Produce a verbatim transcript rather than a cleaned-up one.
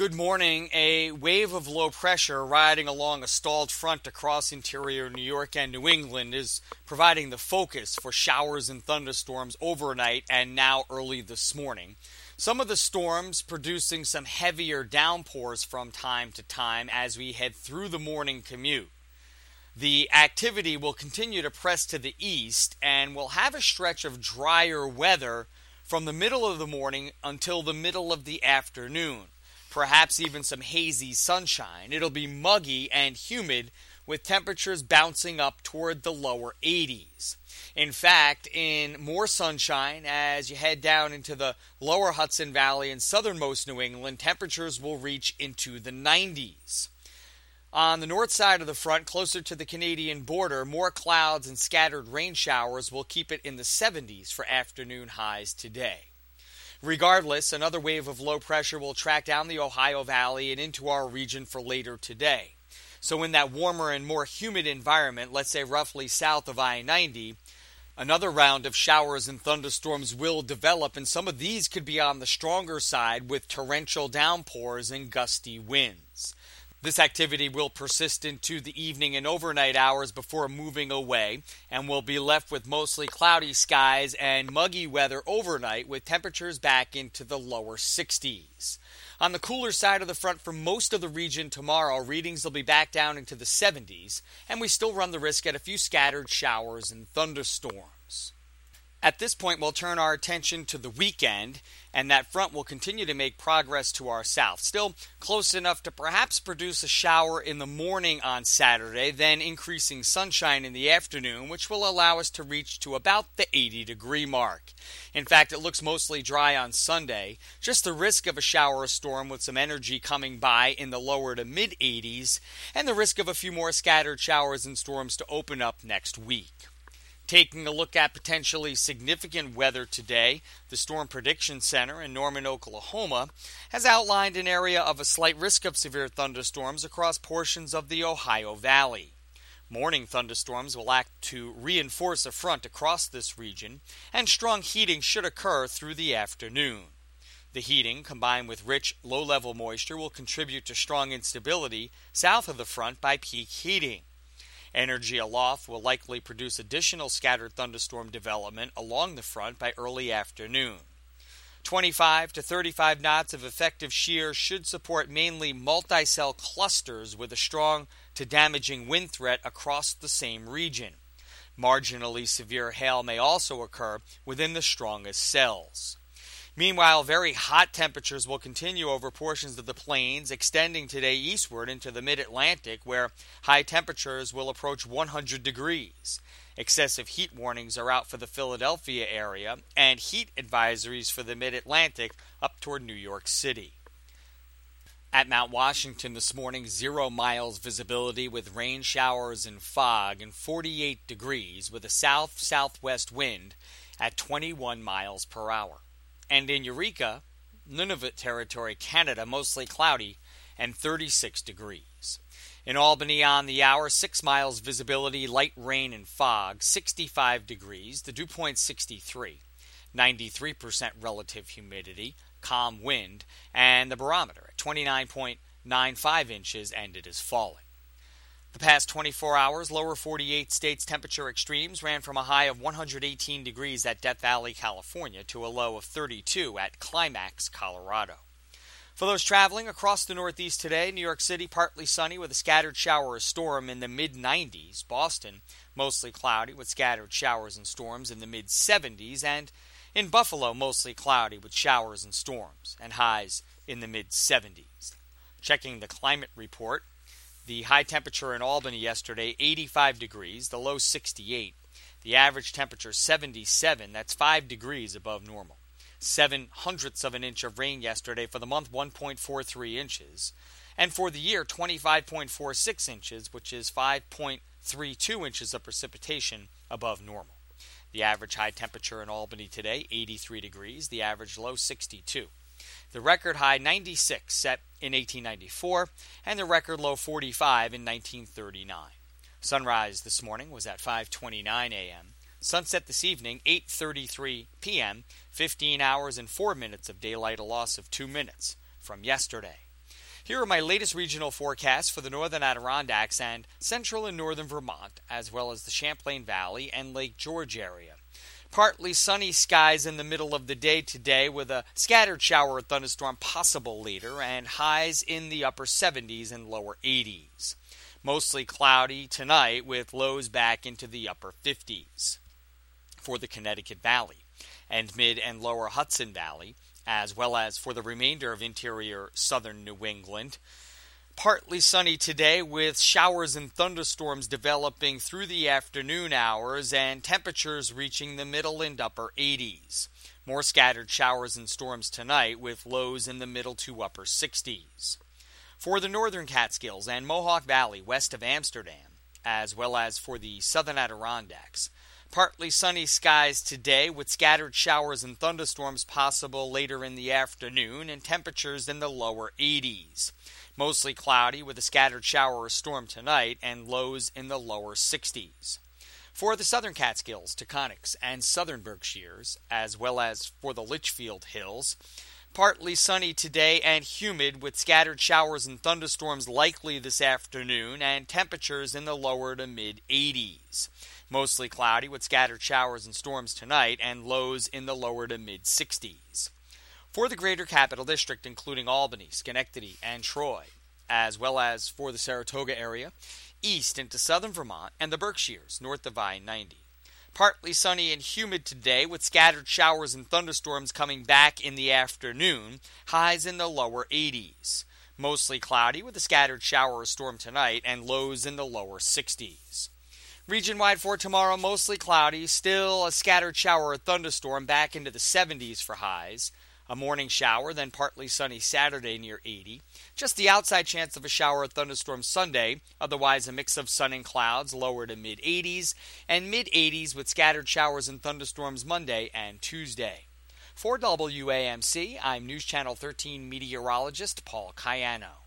Good morning. A wave of low pressure riding along a stalled front across interior New York and New England is providing the focus for showers and thunderstorms overnight and now early this morning. Some of the storms producing some heavier downpours from time to time as we head through the morning commute. The activity will continue to press to the east and will have a stretch of drier weather from the middle of the morning until the middle of the afternoon. Perhaps even some hazy sunshine. It'll be muggy and humid with temperatures bouncing up toward the lower eighties. In fact, in more sunshine as you head down into the lower Hudson Valley and southernmost New England, temperatures will reach into the nineties. On the north side of the front, closer to the Canadian border, more clouds and scattered rain showers will keep it in the seventies for afternoon highs today. Regardless, another wave of low pressure will track down the Ohio Valley and into our region for later today. So in that warmer and more humid environment, let's say roughly south of I ninety, another round of showers and thunderstorms will develop, and some of these could be on the stronger side with torrential downpours and gusty winds. This activity will persist into the evening and overnight hours before moving away, and we'll be left with mostly cloudy skies and muggy weather overnight with temperatures back into the lower sixties. On the cooler side of the front for most of the region tomorrow, readings will be back down into the seventies, and we still run the risk at a few scattered showers and thunderstorms. At this point, we'll turn our attention to the weekend, and that front will continue to make progress to our south. Still close enough to perhaps produce a shower in the morning on Saturday, then increasing sunshine in the afternoon, which will allow us to reach to about the eighty degree mark. In fact, it looks mostly dry on Sunday. Just the risk of a shower or storm with some energy coming by in the lower to mid eighties, and the risk of a few more scattered showers and storms to open up next week. Taking a look at potentially significant weather today, the Storm Prediction Center in Norman, Oklahoma, has outlined an area of a slight risk of severe thunderstorms across portions of the Ohio Valley. Morning thunderstorms will act to reinforce a front across this region, and strong heating should occur through the afternoon. The heating, combined with rich, low-level moisture, will contribute to strong instability south of the front by peak heating. Energy aloft will likely produce additional scattered thunderstorm development along the front by early afternoon. twenty-five to thirty-five knots of effective shear should support mainly multi-cell clusters with a strong to damaging wind threat across the same region. Marginally severe hail may also occur within the strongest cells. Meanwhile, very hot temperatures will continue over portions of the plains, extending today eastward into the mid-Atlantic, where high temperatures will approach one hundred degrees. Excessive heat warnings are out for the Philadelphia area, and heat advisories for the mid-Atlantic up toward New York City. At Mount Washington this morning, zero miles visibility with rain showers and fog, and forty-eight degrees with a south-southwest wind at twenty-one miles per hour. And in Eureka, Nunavut Territory, Canada, mostly cloudy and thirty-six degrees. In Albany on the hour, six miles visibility, light rain and fog, sixty-five degrees, the dew point sixty-three, ninety-three percent relative humidity, calm wind, and the barometer at twenty-nine point nine five inches, and it is falling. The past twenty-four hours, lower forty-eight states temperature extremes ran from a high of one hundred eighteen degrees at Death Valley, California, to a low of thirty-two at Climax, Colorado. For those traveling across the Northeast today, New York City partly sunny with a scattered shower or storm in the mid nineties. Boston mostly cloudy with scattered showers and storms in the mid seventies. And in Buffalo mostly cloudy with showers and storms and highs in the mid seventies. Checking the climate report. The high temperature in Albany yesterday, eighty-five degrees, the low sixty-eight. The average temperature seventy-seven, that's five degrees above normal. Seven hundredths of an inch of rain yesterday. For the month, one point four three inches. And for the year, twenty-five point four six inches, which is five point three two inches of precipitation above normal. The average high temperature in Albany today, eighty-three degrees. The average low, sixty-two. The record high, ninety-six, set in eighteen ninety-four, and the record low, forty-five, in nineteen thirty-nine. Sunrise this morning was at five twenty-nine a.m. Sunset this evening, eight thirty-three p.m., fifteen hours and four minutes of daylight, a loss of two minutes from yesterday. Here are my latest regional forecasts for the northern Adirondacks and central and northern Vermont, as well as the Champlain Valley and Lake George area. Partly sunny skies in the middle of the day today with a scattered shower or thunderstorm possible later, and highs in the upper seventies and lower eighties. Mostly cloudy tonight with lows back into the upper fifties. For the Connecticut Valley and mid and lower Hudson Valley, as well as for the remainder of interior southern New England. Partly sunny today with showers and thunderstorms developing through the afternoon hours and temperatures reaching the middle and upper eighties. More scattered showers and storms tonight with lows in the middle to upper sixties. For the northern Catskills and Mohawk Valley west of Amsterdam, as well as for the southern Adirondacks, partly sunny skies today with scattered showers and thunderstorms possible later in the afternoon and temperatures in the lower eighties. Mostly cloudy with a scattered shower or storm tonight and lows in the lower sixties. For the southern Catskills, Taconics, and southern Berkshires, as well as for the Litchfield Hills, partly sunny today and humid with scattered showers and thunderstorms likely this afternoon and temperatures in the lower to mid eighties. Mostly cloudy with scattered showers and storms tonight and lows in the lower to mid sixties. For the greater capital district, including Albany, Schenectady, and Troy, as well as for the Saratoga area, east into southern Vermont, and the Berkshires, north of I ninety. Partly sunny and humid today with scattered showers and thunderstorms coming back in the afternoon, highs in the lower eighties. Mostly cloudy with a scattered shower or storm tonight and lows in the lower sixties. Region-wide for tomorrow, mostly cloudy, still a scattered shower or thunderstorm back into the seventies for highs. A morning shower, then partly sunny Saturday near eighty. Just the outside chance of a shower or thunderstorm Sunday, otherwise a mix of sun and clouds, lower to mid eighties, and mid eighties with scattered showers and thunderstorms Monday and Tuesday. For W A M C, I'm News Channel thirteen meteorologist Paul Cayano.